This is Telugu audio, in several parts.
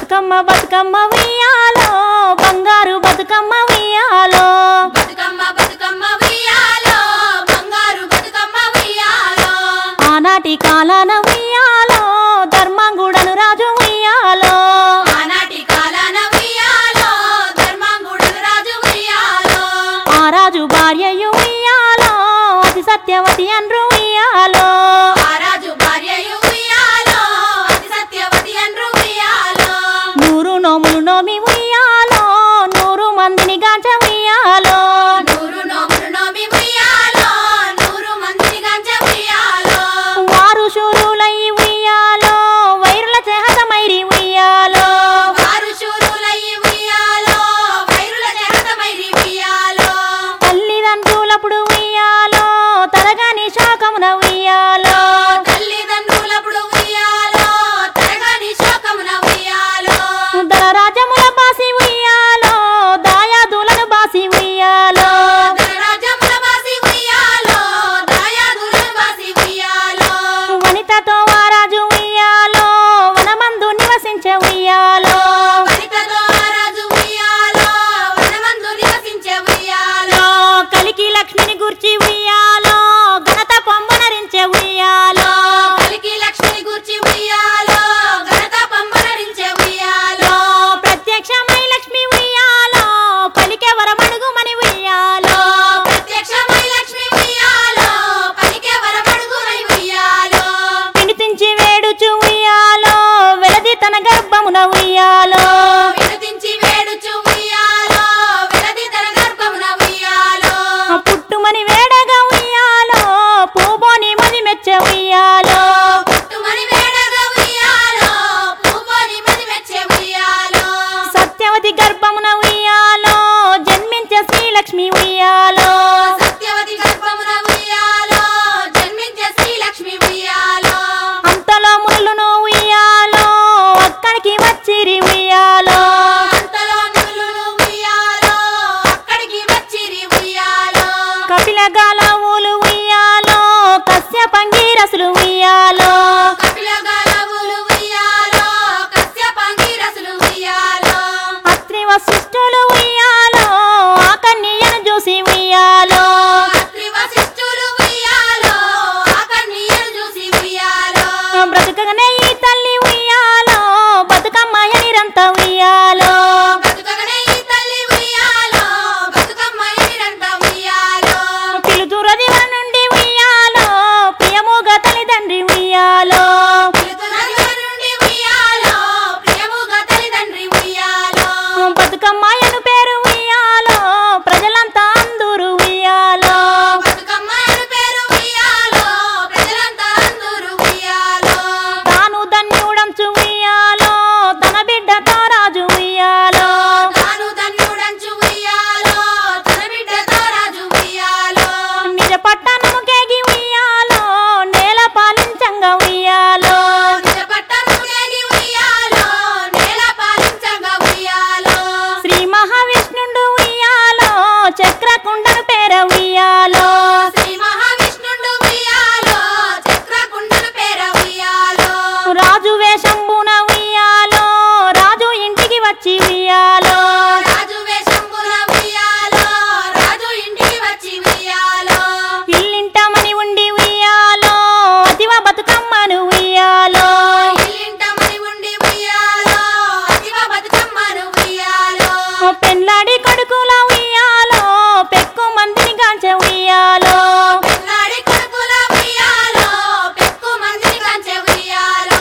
బతుకమ్మ బతుకమ్మ ఉయ్యాలో బంగారు బతుకమ్మ ఉయ్యాలో బతుకమ్మ బతుకమ్మ ఉయ్యాలో బంగారు బతుకమ్మ ఉయ్యాలో ఆనాటి కాలాన ఉయ్యాలో ధర్మంగుడను రాజు ఉయ్యాలో ఆనాటి కాలాన ఉయ్యాలో ధర్మంగుడను రాజు ఉయ్యాలో ఆ రాజు భార్యయు ఉయ్యాలో అతి సత్యవతి అండ్రు ఉయ్యాలో ఆ రాజు భార్యయు ఉయ్యాలో అతి సత్యవతి అండ్రు ఉయ్యాలో 100 నోములు నోమి ఉయ్యాలో 100 మందిని గాంచ ఉయ్యాలో 100 నోములు నోమి ఉయ్యాలో 100 మందిని గంజ ఉయ్యాలో వారు శూరులై ఉయ్యాలో వైరుల చేహతమైరి ఉయ్యాలో వారు శూరులై ఉయ్యాలో వైరుల చేతమైరి ఉయ్యాలో తల్లిదండ్రులప్పుడు ఉయ్యాలో తరగని శాకమున ఉయ్యాలో తల్లిదండ్రులప్పుడు ఉయ్యాలో తరగని శోకమున ఉయ్యాలో దళరాజ్యముల బాసి ఉయ్యాలో దాయాదులను బాసి ఉయ్యాలో ధనరాజ్యముల బాసి ఉయ్యాలో దాయాదులను బాసి ఉయ్యాలో వనితతో వారాజు ఉయ్యాలో వనమందు నివసించే ఉయ్యాలో వనితతో ఆ రాజు ఉయ్యాలో వనమందు నివసించే ఉయ్యాలో కలికి లక్ష్మిని గుర్చి ఉయ్యాలో ఘనత పొమ్మనరించే ఉయ్యాలో కలికి లక్ష్మిని గూర్చి ఉయ్యాలో ఘనత పంపనరించే ఉయ్యాలో ప్రత్యక్షమై లక్ష్మి ఉయ్యాలో పలికే వరమడుగుమని ఉయ్యాలో ప్రత్యక్షమై లక్ష్మి ఉయ్యాలో పలికే వరమడుగుమై ఉయ్యాలో పిడితించి వేడుచు ఉయ్యాలో వెలది తన గర్భమున ఉయ్యాలో వినుతించి వేడుచు ఉయ్యాలో వెలది తన గర్భమున ఉయ్యాలో పుట్టుమని వేడగా ఉయ్యాలో పూబోని మది మెచ్చే ఉయ్యాలో పుట్టుమని వేడగా ఉయ్యాలో పూపోని మది మెచ్చే ఉయ్యాలో సత్యవతి గర్భమున ఉయ్యాలో జన్మించే శ్రీలక్ష్మి ఉయ్యాలో సత్యవతి గర్భమున ఉయ్యాలో జన్మించే శ్రీలక్ష్మి ఉయ్యాలో అంతలో మునులను ఉయ్యాలో అక్కడికి వచ్చిరి ఉయ్యాలో అంతలో నులులు ఉయ్యాలో అక్కడికి వచ్చిరి ఉయ్యాలో కపిల గాలవులు ఉయ్యాలో కశ్యపంగీరసులు ఉయ్యాలో కపిల గాలవులు ఉయ్యాలో కశ్యపాంగిరసులు ఉయ్యాలో అత్రి వశిష్ఠులు ఉయ్యాలో ఆ కన్యను చూసి ఉయ్యాలో అత్రి వశిష్ఠులు ఉయ్యాలో ఆ కన్యను చూసి ఉయ్యాలో బ్రతుకగానే ఈ తల్లి ఉయ్యాలో బతుకమ్మ ఎనిరంత ఉయ్యాలో బతుకగనే ఈ తల్లి ఉయ్యాలో బతుకమ్మ ఎనిరంట ఉయ్యాలో పిలుతురది నుండి ఉయ్యాలో ప్రియముగా తల్లిదండ్రి ఉయ్యాలో పిలుతున్నది నుండి ఉయ్యాలో ప్రియముగా తల్లిదండ్రి ఉయ్యాలో బతుకమ్మయను పేరు ఉయ్యాలో ప్రజలంతా అందరూ ఉయ్యాలో బతుకమ్మ అని పేరు ఉయ్యాలో ప్రజలంతా అందరూ ఉయ్యాలో తాను ధన్యుడంచు ఉయ్యాలో తన బిడ్డతో రాజు ఉయ్యాలో తాను ధన్యుడంచు ఉయ్యాలో తన బిడ్డతో రాజు ఉయ్యాలో నిజ పట్టణము కేగి ఉయ్యాలో నేల పాలించంగా ఉయ్యాలో నిజ పట్టణము కేగి ఉయ్యాలో నేల పాలించగా ఉయ్యాలో శ్రీ మహావిష్ణుండు ఉయ్యాలో చక్రకుండను పేర ఉయ్యాలో శ్రీ మహావిష్ణుండు ఉయ్యాలో చక్రకుండను పేర ఉయ్యాలో రాజు వేషంబున ఉయ్యాలో రాజు ఇంటికి వచ్చి ఉయ్యాలో రాజు వేషంబున ఉయ్యాలో రాజు ఇంటికి వచ్చి ఉయ్యాలో ఇల్లింటమని ఉండి ఉయ్యాలో అతివ బతుకమ్మను ఉయ్యాలో ఇల్లింటమని ఉండి ఉయ్యాలో అతివ బతుకమ్మను ఉయ్యాలో పెళ్ళాడి కొడుకుల ఉయ్యాలో పెక్కు మందిని గాంచె ఉయ్యాలో పెళ్ళాడి కొడుకుల ఉయ్యాలో పెక్కు మందిని కంచె ఉయ్యాలో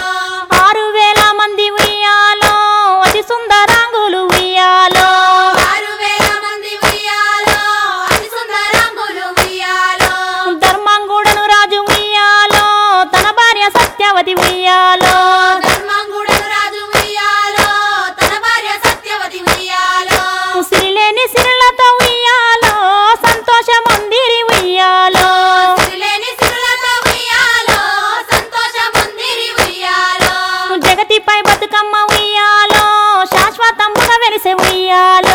6000 మంది ఉయ్యాలో అతి సుందరాంగులు ఉయ్యాలో 6000 మంది ఉయ్యాలో అతి సుందరాంగులు ఉయ్యాలో ధర్మంగుడను రాజు ఉయ్యాలో తన భార్య సత్యవతి ఉయ్యాలో ధర్మంగుడను రాజు ఉయ్యాలో తన భార్య సత్యవతి ఉయ్యాలో సిరిలేని సిరులతో ఉయ్యాలో సంతోషమందిరి ఉయ్యాలో సిరిలేని సిరులతో ఉయ్యాలో సంతోషమందిరి ఉయ్యాలో జగతిపై బతుకమ్మ ఉయ్యాలో శాశ్వతముగా వెలిసే ఉయ్యాలో